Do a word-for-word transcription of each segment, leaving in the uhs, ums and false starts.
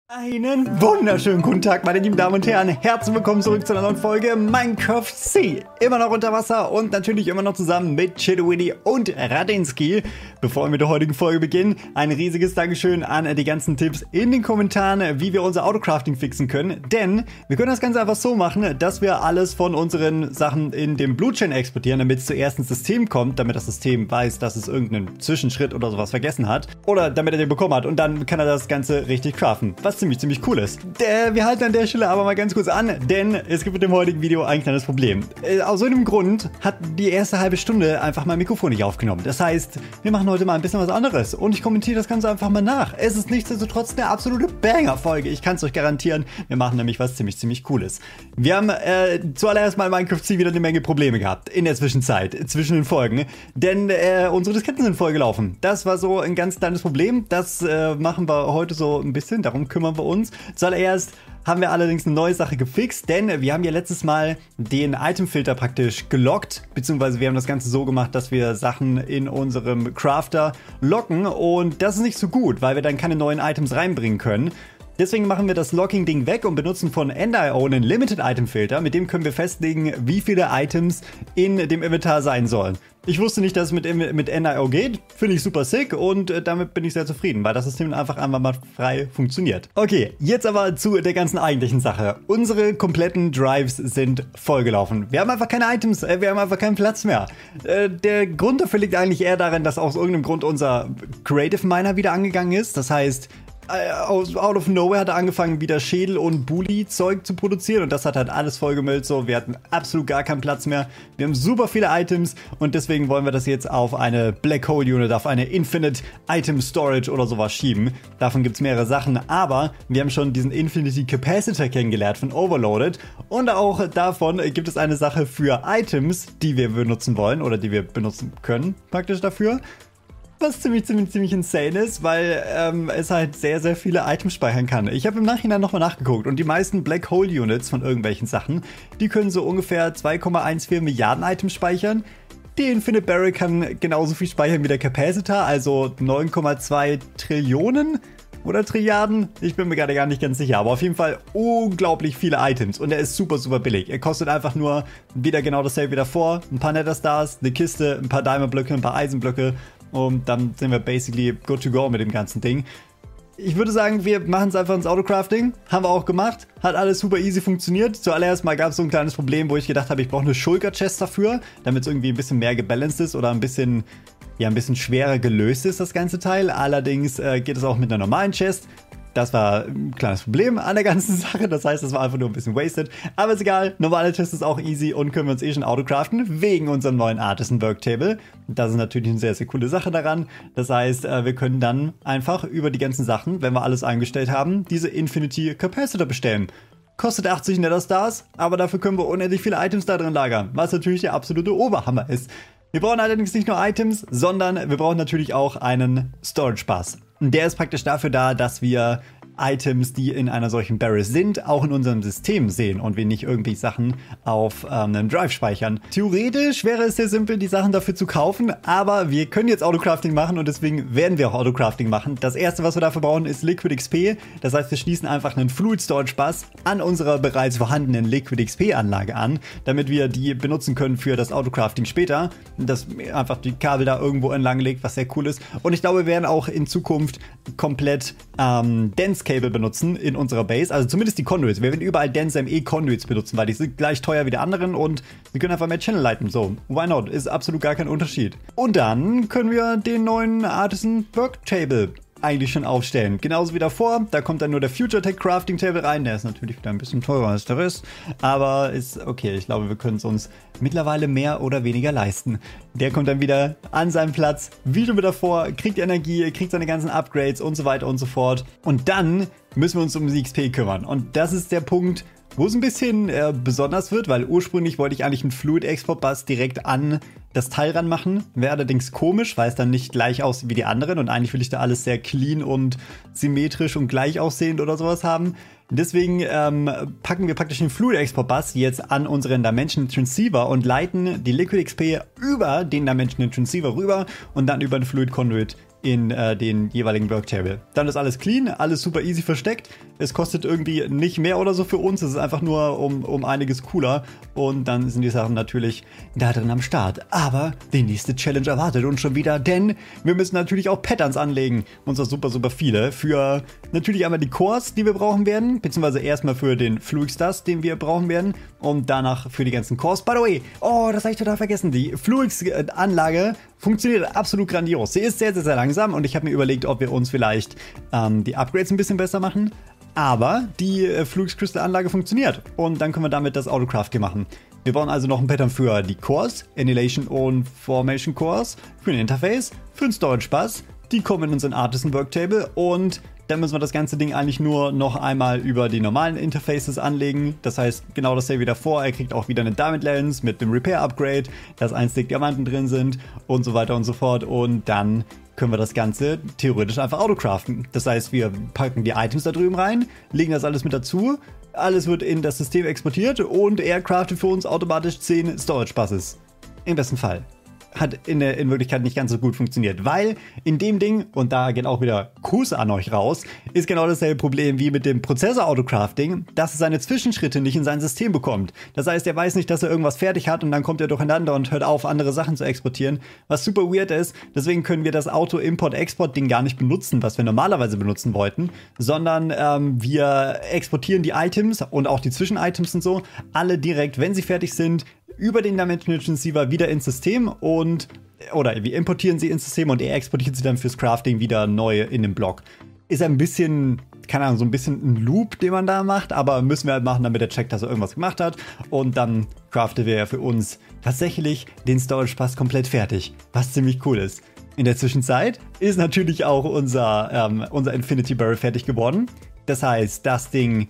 Einen wunderschönen guten Tag, meine lieben Damen und Herren. Herzlich willkommen zurück zu einer neuen Folge Minecraft Sea. Immer noch unter Wasser und natürlich immer noch zusammen mit Chilluidi und Radinski. Bevor wir mit der heutigen Folge beginnen, ein riesiges Dankeschön an die ganzen Tipps in den Kommentaren, wie wir unser Autocrafting fixen können. Denn wir können das Ganze einfach so machen, dass wir alles von unseren Sachen in dem Blue-Chain exportieren, damit es zuerst ins System kommt, damit das System weiß, dass es irgendeinen Zwischenschritt oder sowas vergessen hat. Oder damit er den bekommen hat und dann kann er das Ganze richtig craften. Was ziemlich, ziemlich cool ist. Äh, wir halten an der Stelle aber mal ganz kurz an, denn es gibt mit dem heutigen Video ein kleines Problem. Äh, aus so einem Grund hat die erste halbe Stunde einfach mein Mikrofon nicht aufgenommen. Das heißt, wir machen heute mal ein bisschen was anderes und ich kommentiere das Ganze einfach mal nach. Es ist nichtsdestotrotz eine absolute Banger-Folge. Ich kann es euch garantieren. Wir machen nämlich was ziemlich, ziemlich Cooles. Wir haben äh, zuallererst mal in Minecraft Sea wieder eine Menge Probleme gehabt in der Zwischenzeit, zwischen den Folgen, denn äh, unsere Disketten sind vollgelaufen. Das war so ein ganz kleines Problem. Das äh, machen wir heute so ein bisschen. Darum kümmern wir uns. Zuallererst haben wir allerdings eine neue Sache gefixt, denn wir haben ja letztes Mal den Itemfilter praktisch gelockt, beziehungsweise wir haben das Ganze so gemacht, dass wir Sachen in unserem Crafter locken und das ist nicht so gut, weil wir dann keine neuen Items reinbringen können. Deswegen machen wir das Locking-Ding weg und benutzen von End Punkt i o einen Limited Item Filter. Mit dem können wir festlegen, wie viele Items in dem Inventar sein sollen. Ich wusste nicht, dass es mit, mit End Punkt i o geht. Finde ich super sick und äh, damit bin ich sehr zufrieden, weil das System einfach einfach mal frei funktioniert. Okay, jetzt aber zu der ganzen eigentlichen Sache. Unsere kompletten Drives sind vollgelaufen. Wir haben einfach keine Items, äh, wir haben einfach keinen Platz mehr. Äh, der Grund dafür liegt eigentlich eher darin, dass aus irgendeinem Grund unser Creative Miner wieder angegangen ist. Das heißt, out of nowhere hat er angefangen, wieder Schädel und Bully-Zeug zu produzieren und das hat halt alles vollgemüllt, so. Wir hatten absolut gar keinen Platz mehr. Wir haben super viele Items und deswegen wollen wir das jetzt auf eine Black Hole Unit, auf eine Infinite Item Storage oder sowas schieben. Davon gibt es mehrere Sachen, aber wir haben schon diesen Infinity Capacitor kennengelernt von Overloaded und auch davon gibt es eine Sache für Items, die wir benutzen wollen oder die wir benutzen können, praktisch dafür. Was ziemlich, ziemlich, ziemlich insane ist, weil ähm, es halt sehr, sehr viele Items speichern kann. Ich habe im Nachhinein nochmal nachgeguckt und die meisten Black Hole Units von irgendwelchen Sachen, die können so ungefähr zwei Komma vierzehn Milliarden Items speichern. Die Infinite Barrel kann genauso viel speichern wie der Capacitor, also neun Komma zwei Trillionen oder Trilliarden. Ich bin mir gerade gar nicht ganz sicher, aber auf jeden Fall unglaublich viele Items und er ist super, super billig. Er kostet einfach nur wieder genau dasselbe wie davor. Ein paar Nether Stars, eine Kiste, ein paar Diamond Blöcke, ein paar Eisenblöcke. Und dann sind wir basically good to go mit dem ganzen Ding. Ich würde sagen, wir machen es einfach ins Autocrafting. Haben wir auch gemacht. Hat alles super easy funktioniert. Zuallererst mal gab es so ein kleines Problem, wo ich gedacht habe, ich brauche eine Shulker-Chest dafür, damit es irgendwie ein bisschen mehr gebalanced ist oder ein bisschen, ja, ein bisschen schwerer gelöst ist, das ganze Teil. Allerdings äh, geht es auch mit einer normalen Chest. Das war ein kleines Problem an der ganzen Sache. Das heißt, das war einfach nur ein bisschen wasted. Aber ist egal. Normale Chest ist auch easy und können wir uns eh schon autocraften wegen unserem neuen Artisan Worktable. Das ist natürlich eine sehr, sehr coole Sache daran. Das heißt, wir können dann einfach über die ganzen Sachen, wenn wir alles eingestellt haben, diese Infinity Capacitor bestellen. Kostet achtzig Nether Stars, aber dafür können wir unendlich viele Items da drin lagern. Was natürlich der absolute Oberhammer ist. Wir brauchen allerdings nicht nur Items, sondern wir brauchen natürlich auch einen Storage Bus. Der ist praktisch dafür da, dass wir Items, die in einer solchen Barrel sind, auch in unserem System sehen und wir nicht irgendwie Sachen auf ähm, einem Drive speichern. Theoretisch wäre es sehr simpel, die Sachen dafür zu kaufen, aber wir können jetzt Autocrafting machen und deswegen werden wir auch Autocrafting machen. Das erste, was wir dafür brauchen, ist Liquid X P. Das heißt, wir schließen einfach einen Fluid Storage Bus an unserer bereits vorhandenen Liquid X P Anlage an, damit wir die benutzen können für das Autocrafting später. Dass einfach die Kabel da irgendwo entlang legt, was sehr cool ist. Und ich glaube, wir werden auch in Zukunft komplett ähm, Dense Cable benutzen in unserer Base, also zumindest die Conduits. Wir werden überall Dense M E Conduits benutzen, weil die sind gleich teuer wie die anderen und wir können einfach mehr Channel leiten. So, why not? Ist absolut gar kein Unterschied. Und dann können wir den neuen Artisan Worktable eigentlich schon aufstellen. Genauso wie davor, da kommt dann nur der Future Tech Crafting Table rein. Der ist natürlich wieder ein bisschen teurer als der Rest, aber ist okay. Ich glaube, wir können es uns mittlerweile mehr oder weniger leisten. Der kommt dann wieder an seinen Platz, wie schon wie davor, kriegt Energie, kriegt seine ganzen Upgrades und so weiter und so fort. Und dann müssen wir uns um die X P kümmern. Und das ist der Punkt, wo es ein bisschen äh, besonders wird, weil ursprünglich wollte ich eigentlich einen Fluid Export Bus direkt an das Teil ranmachen. Wäre allerdings komisch, weil es dann nicht gleich aussieht wie die anderen und eigentlich will ich da alles sehr clean und symmetrisch und gleich aussehend oder sowas haben. Deswegen ähm, packen wir praktisch den Fluid Export Bus jetzt an unseren Dimension Transceiver und leiten die Liquid X P über den Dimension Transceiver rüber und dann über den Fluid Conduit in äh, den jeweiligen Worktable. Dann ist alles clean, alles super easy versteckt. Es kostet irgendwie nicht mehr oder so für uns. Es ist einfach nur um, um einiges cooler. Und dann sind die Sachen natürlich da drin am Start. Aber die nächste Challenge erwartet uns schon wieder, denn wir müssen natürlich auch Patterns anlegen. Und zwar super, super viele. Für natürlich einmal die Cores, die wir brauchen werden. Beziehungsweise erstmal für den Fluix Dust, den wir brauchen werden. Und danach für die ganzen Cores. By the way, oh, das habe ich total vergessen. Die Fluix-Anlage funktioniert absolut grandios. Sie ist sehr, sehr, sehr langsam. Und ich habe mir überlegt, ob wir uns vielleicht ähm, die Upgrades ein bisschen besser machen. Aber die äh, Fluix Crystal Anlage funktioniert. Und dann können wir damit das Autocraft hier machen. Wir brauchen also noch ein Pattern für die Cores, Annihilation und Formation Cores, für ein Interface, für einen Storage Bus. Die kommen in unseren Artisan Worktable und dann müssen wir das ganze Ding eigentlich nur noch einmal über die normalen Interfaces anlegen. Das heißt, genau dasselbe wie davor. Er kriegt auch wieder eine Diamond Lens mit dem Repair Upgrade, dass ein Stick Diamanten drin sind und so weiter und so fort. Und dann können wir das Ganze theoretisch einfach autocraften. Das heißt, wir packen die Items da drüben rein, legen das alles mit dazu. Alles wird in das System exportiert und er craftet für uns automatisch zehn Storage Buses. Im besten Fall. Hat in, der, in Wirklichkeit nicht ganz so gut funktioniert, weil in dem Ding, und da geht auch wieder Kuss an euch raus, ist genau dasselbe Problem wie mit dem Prozessor-Autocrafting, dass es seine Zwischenschritte nicht in sein System bekommt. Das heißt, er weiß nicht, dass er irgendwas fertig hat und dann kommt er durcheinander und hört auf, andere Sachen zu exportieren, was super weird ist. Deswegen können wir das Auto-Import-Export-Ding gar nicht benutzen, was wir normalerweise benutzen wollten, sondern ähm, wir exportieren die Items und auch die Zwischen-Items und so, alle direkt, wenn sie fertig sind, über den Dimension Receiver wieder ins System und, oder wir importieren sie ins System und er exportiert sie dann fürs Crafting wieder neu in den Block. Ist ein bisschen, keine Ahnung, so ein bisschen ein Loop, den man da macht, aber müssen wir halt machen, damit er checkt, dass er irgendwas gemacht hat und dann craftet er für uns tatsächlich den Storage Pass komplett fertig, was ziemlich cool ist. In der Zwischenzeit ist natürlich auch unser, ähm, unser Infinity Barrel fertig geworden. Das heißt, das Ding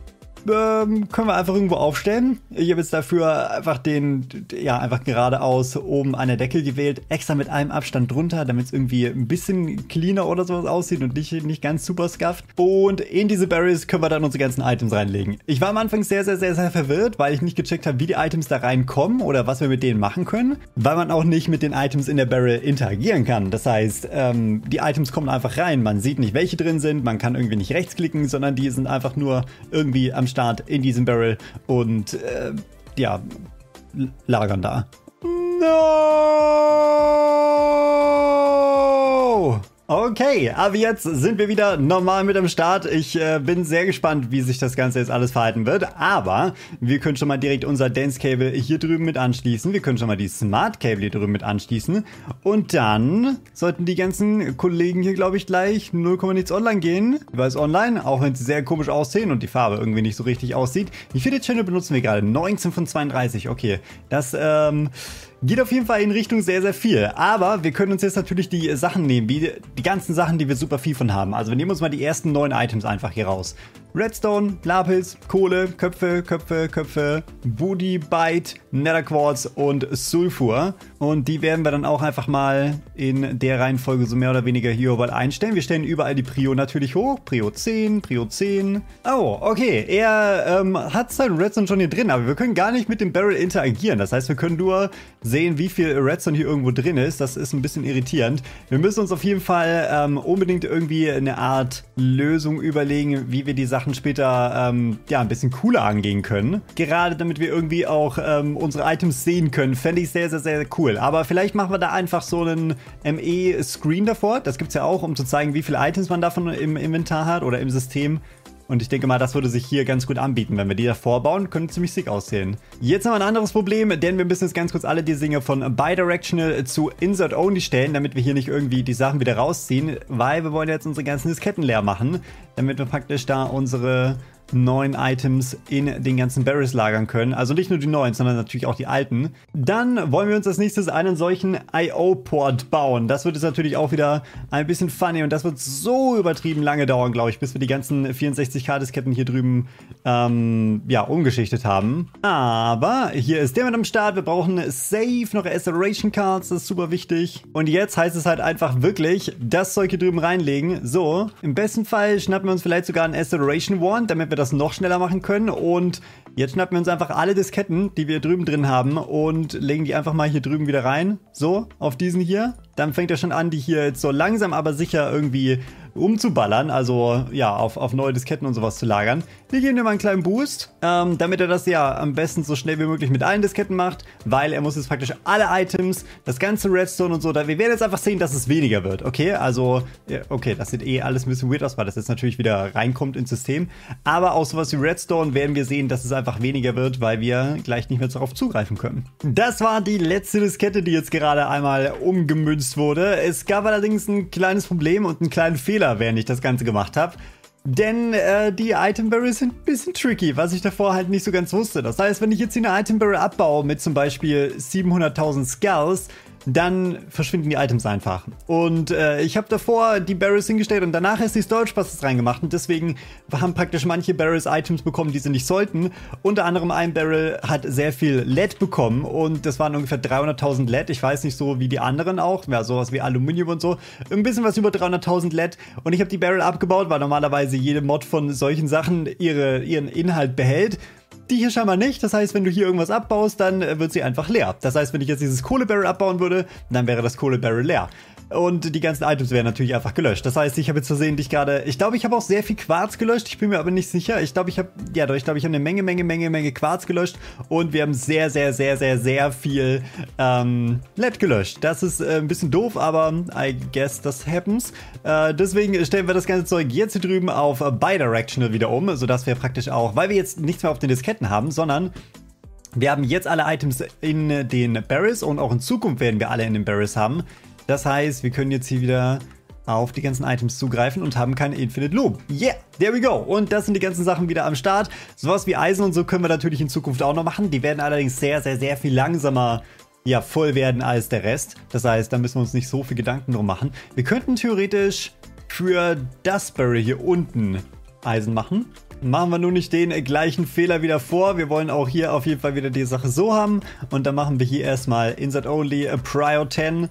Ähm, können wir einfach irgendwo aufstellen. Ich habe jetzt dafür einfach den, ja, einfach geradeaus oben an der Decke gewählt, extra mit einem Abstand drunter, damit es irgendwie ein bisschen cleaner oder sowas aussieht und nicht, nicht ganz super scuffed. Und in diese Barrels können wir dann unsere ganzen Items reinlegen. Ich war am Anfang sehr, sehr, sehr, sehr verwirrt, weil ich nicht gecheckt habe, wie die Items da reinkommen oder was wir mit denen machen können, weil man auch nicht mit den Items in der Barrel interagieren kann. Das heißt, ähm, die Items kommen einfach rein, man sieht nicht, welche drin sind, man kann irgendwie nicht rechtsklicken, sondern die sind einfach nur irgendwie am Start in diesem Barrel und äh, ja, lagern da. No! Okay, aber jetzt sind wir wieder normal mit am Start. Ich äh, bin sehr gespannt, wie sich das Ganze jetzt alles verhalten wird. Aber wir können schon mal direkt unser Dance Cable hier drüben mit anschließen. Wir können schon mal die Smart Cable hier drüben mit anschließen. Und dann sollten die ganzen Kollegen hier, glaube ich, gleich null Komma nichts online gehen. Weil es online, auch wenn sie sehr komisch aussehen und die Farbe irgendwie nicht so richtig aussieht. Wie viele Channel benutzen wir gerade? neunzehn von zweiunddreißig. Okay, das ähm... geht auf jeden Fall in Richtung sehr, sehr viel. Aber wir können uns jetzt natürlich die Sachen nehmen, wie die ganzen Sachen, die wir super viel von haben. Also wir nehmen uns mal die ersten neun Items einfach hier raus. Redstone, Lapis, Kohle, Köpfe, Köpfe, Köpfe, Booty, Byte, Nether Quartz und Sulfur. Und die werden wir dann auch einfach mal in der Reihenfolge so mehr oder weniger hier überall einstellen. Wir stellen überall die Prio natürlich hoch. Prio zehn, Prio zehn. Oh, okay. Er ähm, hat seinen Redstone schon hier drin, aber wir können gar nicht mit dem Barrel interagieren. Das heißt, wir können nur sehen, wie viel Redstone hier irgendwo drin ist. Das ist ein bisschen irritierend. Wir müssen uns auf jeden Fall ähm, unbedingt irgendwie eine Art Lösung überlegen, wie wir die Sachen später ähm, ja, ein bisschen cooler angehen können. Gerade damit wir irgendwie auch ähm, unsere Items sehen können, fände ich sehr, sehr, sehr cool. Aber vielleicht machen wir da einfach so einen M E-Screen davor. Das gibt es ja auch, um zu zeigen, wie viele Items man davon im Inventar hat oder im System. Und ich denke mal, das würde sich hier ganz gut anbieten. Wenn wir die davor bauen, können ziemlich sick aussehen. Jetzt haben wir ein anderes Problem, denn wir müssen jetzt ganz kurz alle die Dinge von Bidirectional zu Insert Only stellen, damit wir hier nicht irgendwie die Sachen wieder rausziehen, weil wir wollen jetzt unsere ganzen Disketten leer machen, damit wir praktisch da unsere neuen Items in den ganzen Barrels lagern können. Also nicht nur die neuen, sondern natürlich auch die alten. Dann wollen wir uns als nächstes einen solchen I O-Port bauen. Das wird jetzt natürlich auch wieder ein bisschen funny und das wird so übertrieben lange dauern, glaube ich, bis wir die ganzen vierundsechzig K-Disketten hier drüben ähm, ja, umgeschichtet haben. Aber hier ist der mit am Start. Wir brauchen safe noch Acceleration Cards, das ist super wichtig. Und jetzt heißt es halt einfach wirklich, das Zeug hier drüben reinlegen. So, im besten Fall schnappen wir uns vielleicht sogar einen Acceleration Wand, damit wir das das noch schneller machen können. Und jetzt schnappen wir uns einfach alle Disketten, die wir drüben drin haben und legen die einfach mal hier drüben wieder rein. So, auf diesen hier. Dann fängt er schon an, die hier jetzt so langsam aber sicher irgendwie umzuballern, also ja, auf, auf neue Disketten und sowas zu lagern. Wir geben ihm mal einen kleinen Boost, ähm, damit er das ja am besten so schnell wie möglich mit allen Disketten macht, weil er muss jetzt praktisch alle Items, das ganze Redstone und so, da wir werden jetzt einfach sehen, dass es weniger wird, okay? Also, ja, okay, das sieht eh alles ein bisschen weird aus, weil das jetzt natürlich wieder reinkommt ins System, aber auch sowas wie Redstone werden wir sehen, dass es einfach weniger wird, weil wir gleich nicht mehr darauf zugreifen können. Das war die letzte Diskette, die jetzt gerade einmal umgemünzt wurde. Es gab allerdings ein kleines Problem und einen kleinen Fehler, während ich das Ganze gemacht habe. Denn äh, die Item Barrels sind ein bisschen tricky, was ich davor halt nicht so ganz wusste. Das heißt, wenn ich jetzt hier eine Item Barrel abbaue mit zum Beispiel siebenhunderttausend Skulls, dann verschwinden die Items einfach. Und äh, ich habe davor die Barrels hingestellt und danach erst die Storage Buses reingemacht. Und deswegen haben praktisch manche Barrels Items bekommen, die sie nicht sollten. Unter anderem ein Barrel hat sehr viel L E D bekommen und das waren ungefähr dreihunderttausend L E D. Ich weiß nicht so wie die anderen auch, ja, sowas wie Aluminium und so. Ein bisschen was über dreihunderttausend L E D. Und ich habe die Barrel abgebaut, weil normalerweise jede Mod von solchen Sachen ihre, ihren Inhalt behält. Die hier scheinbar nicht. Das heißt, wenn du hier irgendwas abbaust, dann äh, wird sie einfach leer. Das heißt, wenn ich jetzt dieses Kohlebarrel abbauen würde, dann wäre das Kohlebarrel leer. Und die ganzen Items wären natürlich einfach gelöscht. Das heißt, ich habe jetzt versehentlich gerade, ich glaube, ich habe auch sehr viel Quarz gelöscht. Ich bin mir aber nicht sicher. Ich glaube, ich habe, ja doch, ich glaube, ich habe eine Menge, Menge, Menge, Menge Quarz gelöscht. Und wir haben sehr, sehr, sehr, sehr, sehr viel ähm, L E D gelöscht. Das ist äh, ein bisschen doof, aber I guess das happens. Äh, deswegen stellen wir das ganze Zeug jetzt hier drüben auf Bidirectional wieder um, sodass wir praktisch auch, weil wir jetzt nichts mehr auf den Disketten haben, sondern wir haben jetzt alle Items in den Barrels und auch in Zukunft werden wir alle in den Barrels haben. Das heißt, wir können jetzt hier wieder auf die ganzen Items zugreifen und haben keine Infinite Loop. Yeah, there we go. Und das sind die ganzen Sachen wieder am Start. Sowas wie Eisen und so können wir natürlich in Zukunft auch noch machen. Die werden allerdings sehr, sehr, sehr viel langsamer ja, voll werden als der Rest. Das heißt, da müssen wir uns nicht so viel Gedanken drum machen. Wir könnten theoretisch für das Barrel hier unten Eisen machen. Machen wir nur nicht den gleichen Fehler wieder vor. Wir wollen auch hier auf jeden Fall wieder die Sache so haben. Und dann machen wir hier erstmal Insert Only Prio zehn.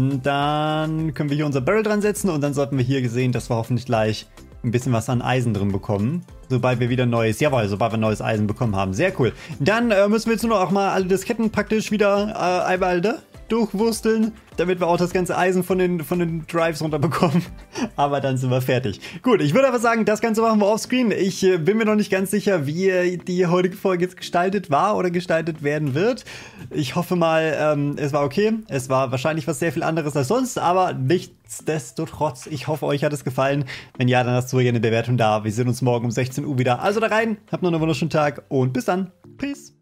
Dann können wir hier unser Barrel dran setzen und dann sollten wir hier sehen, dass wir hoffentlich gleich ein bisschen was an Eisen drin bekommen. Sobald wir wieder neues, jawohl, sobald wir neues Eisen bekommen haben. Sehr cool. Dann äh, müssen wir jetzt nur noch auch mal alle Disketten praktisch wieder äh, einmal da durchwursteln, damit wir auch das ganze Eisen von den, von den Drives runterbekommen. Aber dann sind wir fertig. Gut, ich würde aber sagen, das Ganze machen wir offscreen. Ich äh, bin mir noch nicht ganz sicher, wie die heutige Folge jetzt gestaltet war oder gestaltet werden wird. Ich hoffe mal, ähm, es war okay. Es war wahrscheinlich was sehr viel anderes als sonst, aber nichtsdestotrotz, ich hoffe, euch hat es gefallen. Wenn ja, dann lasst du gerne eine Bewertung da. Wir sehen uns morgen um sechzehn Uhr wieder. Also da rein, habt noch einen wunderschönen Tag und bis dann. Peace.